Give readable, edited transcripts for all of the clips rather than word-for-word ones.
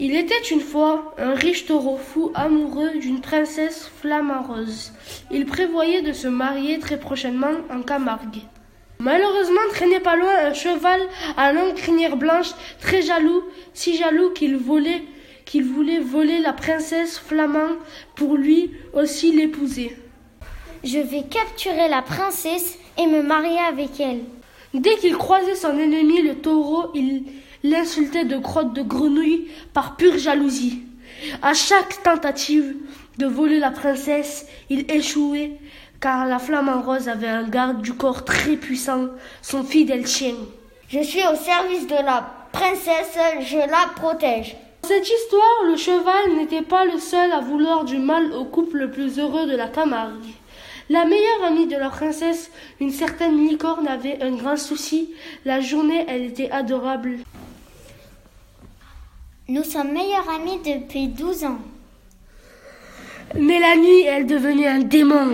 Il était une fois un riche taureau fou amoureux d'une princesse flamarose. Il prévoyait de se marier très prochainement en Camargue. Malheureusement, traînait pas loin un cheval à longue crinière blanche, très jaloux, si jaloux qu'il voulait voler la princesse flamande pour lui aussi l'épouser. Je vais capturer la princesse et me marier avec elle. Dès qu'il croisait son ennemi, le taureau, il l'insultait de crotte de grenouille par pure jalousie. À chaque tentative de voler la princesse, il échouait, car la flamme rose avait un garde du corps très puissant, son fidèle chien. Je suis au service de la princesse, je la protège. Dans cette histoire, le cheval n'était pas le seul à vouloir du mal au couple le plus heureux de la Camargue. La meilleure amie de la princesse, une certaine licorne, avait un grand souci. La journée, elle était adorable. Nous sommes meilleures amies depuis 12 ans. Mais la nuit, elle devenait un démon.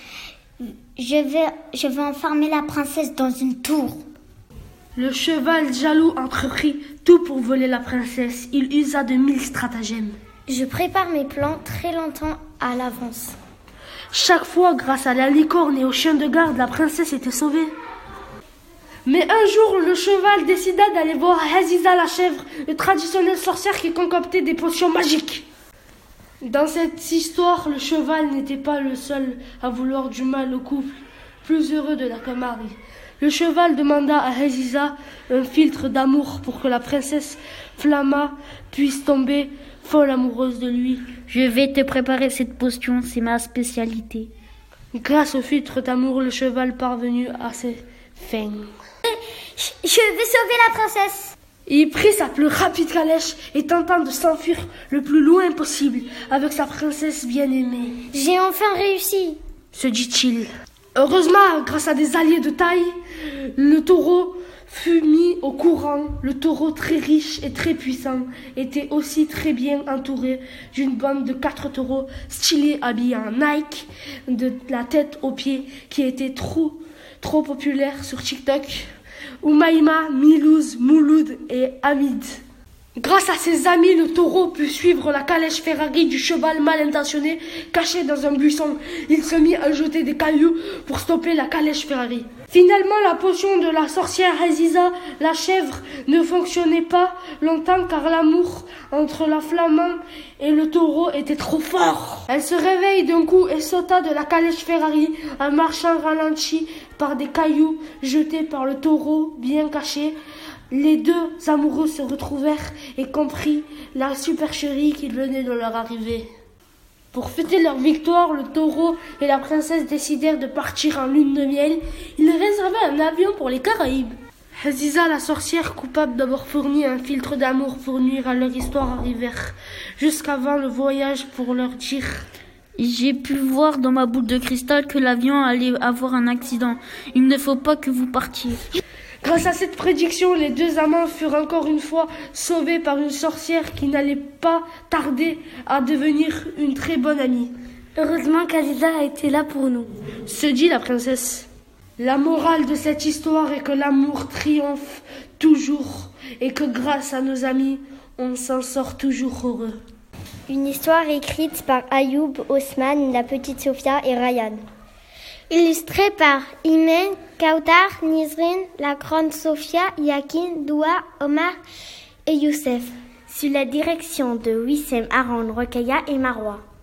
Je vais enfermer la princesse dans une tour. Le cheval jaloux entreprit tout pour voler la princesse. Il usa de 1000 stratagèmes. Je prépare mes plans très longtemps à l'avance. Chaque fois, grâce à la licorne et au chien de garde, la princesse était sauvée. Mais un jour, le cheval décida d'aller voir Aziza la chèvre, une traditionnelle sorcière qui concoctait des potions magiques. Dans cette histoire, le cheval n'était pas le seul à vouloir du mal au couple plus heureux de la Camargue. Le cheval demanda à Aziza un filtre d'amour pour que la princesse Flamma puisse tomber folle amoureuse de lui. Je vais te préparer cette potion, c'est ma spécialité. Grâce au filtre d'amour, le cheval parvenu à ses fins. Je vais sauver la princesse. Il prit sa plus rapide calèche et tenta de s'enfuir le plus loin possible avec sa princesse bien-aimée. J'ai enfin réussi, se dit-il. Heureusement, grâce à des alliés de taille, le taureau fut mis au courant. Le taureau, très riche et très puissant, était aussi très bien entouré d'une bande de 4 taureaux stylés habillés en Nike, de la tête aux pieds, qui étaient trop populaires sur TikTok. Oumaima, Milouz, Mouloud et Hamid. Grâce à ses amis, le taureau put suivre la calèche Ferrari du cheval mal intentionné caché dans un buisson. Il se mit à jeter des cailloux pour stopper la calèche Ferrari. Finalement, la potion de la sorcière Aziza, la chèvre, ne fonctionnait pas longtemps car l'amour entre la flamande et le taureau était trop fort. Elle se réveille d'un coup et sauta de la calèche Ferrari en marchant ralenti par des cailloux jetés par le taureau bien caché. Les deux amoureux se retrouvèrent et comprirent la supercherie qui venait de leur arriver. Pour fêter leur victoire, le taureau et la princesse décidèrent de partir en lune de miel. Ils réservaient un avion pour les Caraïbes. Aziza, la sorcière, coupable d'avoir fourni un filtre d'amour pour nuire à leur histoire, arrivèrent jusqu'avant le voyage pour leur dire: J'ai pu voir dans ma boule de cristal que l'avion allait avoir un accident. Il ne faut pas que vous partiez. Grâce à cette prédiction, les deux amants furent encore une fois sauvés par une sorcière qui n'allait pas tarder à devenir une très bonne amie. Heureusement qu'Aziza a été là pour nous, se dit la princesse. La morale de cette histoire est que l'amour triomphe toujours et que grâce à nos amis, on s'en sort toujours heureux. Une histoire écrite par Ayoub, Osman, la petite Sophia et Ryan. Illustré par Imen, Kautar, Nizrin, la grande Sophia, Yakin, Doua, Omar et Youssef. Sous la direction de Wissem, Aaron, Rokhaya et Marwa.